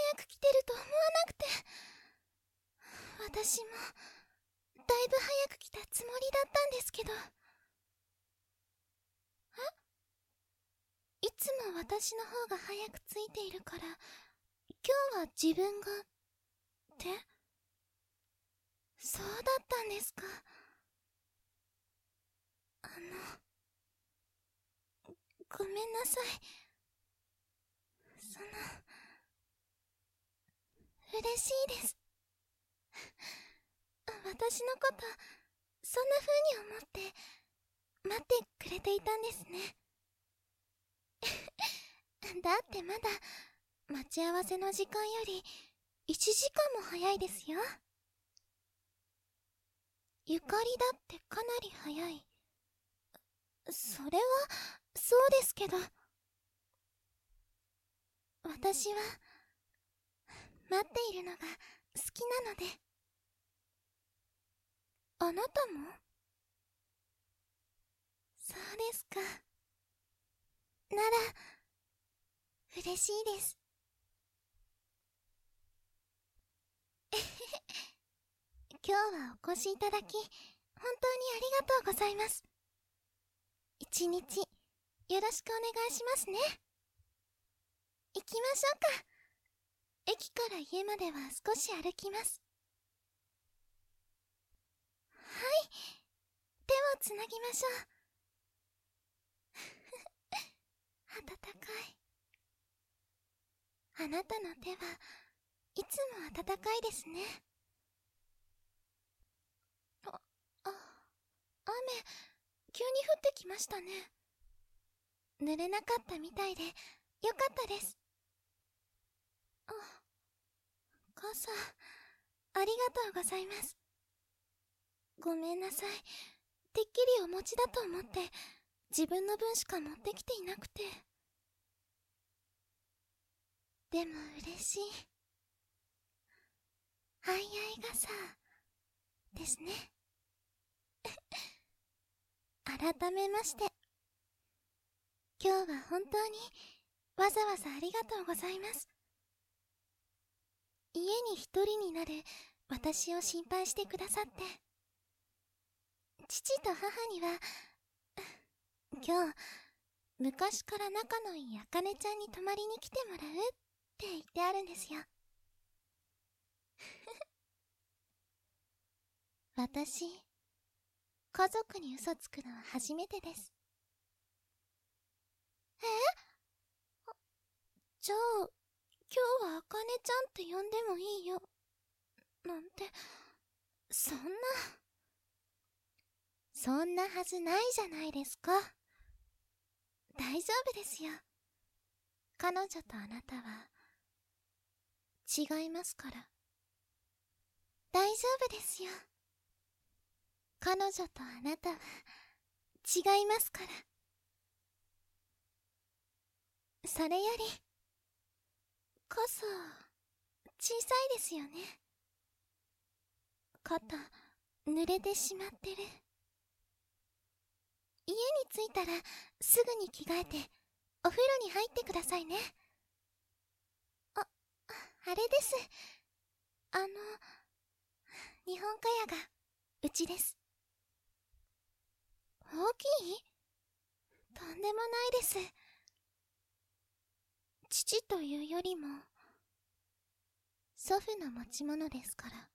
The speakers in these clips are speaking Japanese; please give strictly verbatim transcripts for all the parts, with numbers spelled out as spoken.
早く来てると思わなくて。私もだいぶ早く来たつもりだったんですけど。え？いつも私の方が早く着いているから、今日は自分がって？そうだったんですか。あの、ごめんなさい。その、嬉しいです。私のことそんな風に思って待ってくれていたんですね。だってまだ待ち合わせの時間よりいちじかんも早いですよ。ゆかりだってかなり早い。それはそうですけど、私は待っているのが好きなので。あなたも？そうですか。なら嬉しいです。今日はお越しいただき本当にありがとうございます。一日よろしくお願いしますね。行きましょうか。駅から家までは少し歩きます。はい、手をつなぎましょう。温かい。あなたの手はいつも温かいですね。あ、あ、雨、急に降ってきましたね。濡れなかったみたいでよかったです。あ、傘、ありがとうございます。ごめんなさい。てっきりお持ちだと思って自分の分しか持ってきていなくて。でも嬉しい。相合い傘ですね。改めまして、今日は本当にわざわざありがとうございます。家に一人になる私を心配してくださって。父と母には今日昔から仲のいいあかねちゃんに泊まりに来てもらうって言ってあるんですよ。私、家族に嘘つくのは初めてです。え？じゃあ今日はあかねちゃんって呼んでもいいよなんて、そんなそんなはずないじゃないですか。大丈夫ですよ。彼女とあなたは違いますから。大丈夫ですよ。彼女とあなたは違いますから。それより傘小さいですよね。肩濡れてしまってる。家に着いたらすぐに着替えてお風呂に入ってくださいね。あ、あれです。あの、日本家屋がうちです。大きい？とんでもないです。父というよりも祖父の持ち物ですから。は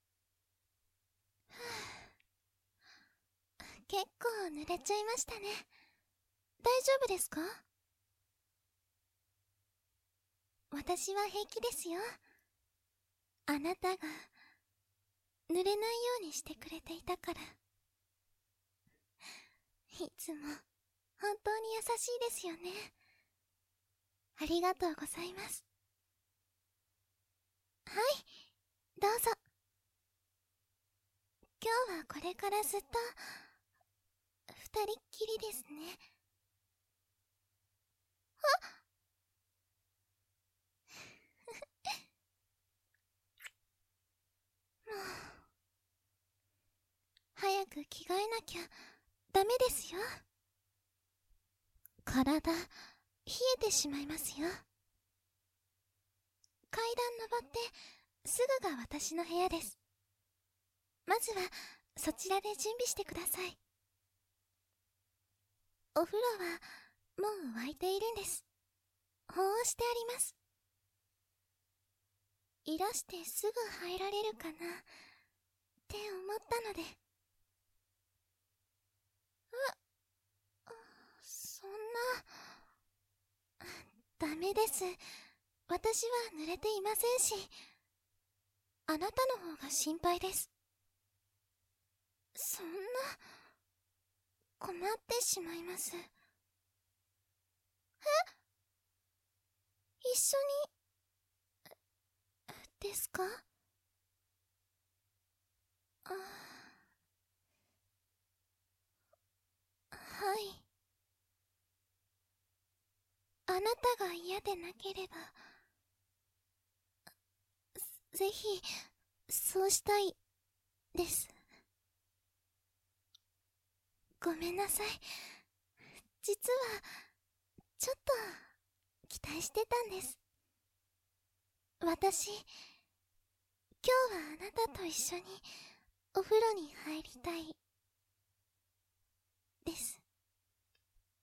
あ、結構濡れちゃいましたね。大丈夫ですか？私は平気ですよ。あなたが濡れないようにしてくれていたから。いつも本当に優しいですよね。ありがとうございます。はい、どうぞ。今日はこれからずっと二人っきりですね。あっもう早く着替えなきゃダメですよ。体冷えてしまいますよ。階登ってすぐが私の部屋です。まずはそちらで準備してください。お風呂はもう沸いているんです。保温してあります。いらしてすぐ入られるかなって思ったので。あ、そんな。ダメです。私は濡れていませんし、あなたの方が心配です。そんな、困ってしまいます。え？一緒に、ですか？あ、はい。あなたが嫌でなければ、ぜひ、そうしたい、です。ごめんなさい。実は、ちょっと、期待してたんです。私、今日はあなたと一緒に、お風呂に入りたい、です。